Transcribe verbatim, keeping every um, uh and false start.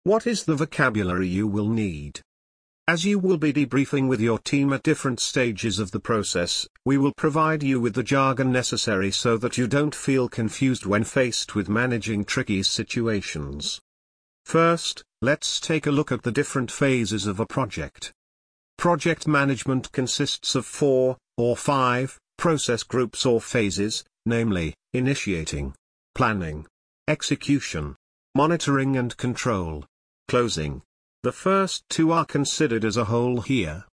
What is the vocabulary you will need? As you will be debriefing with your team at different stages of the process, we will provide you with the jargon necessary so that you don't feel confused when faced with managing tricky situations. First, let's take a look at the different phases of a project. Project management consists of four, or five, process groups or phases, namely, initiating, planning, execution, monitoring and control, closing. The first two are considered as a whole here.